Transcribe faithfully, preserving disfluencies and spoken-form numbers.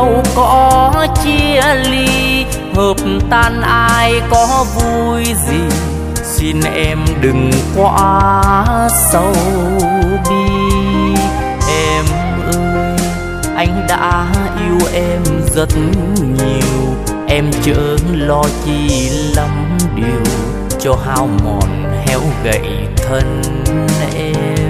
đâu có chia ly, hợp tan ai có vui gì, xin em đừng quá sâu bi. Em ơi, anh đã yêu em rất nhiều, em chớ lo chi lắm điều cho hao mòn héo gầy thân em.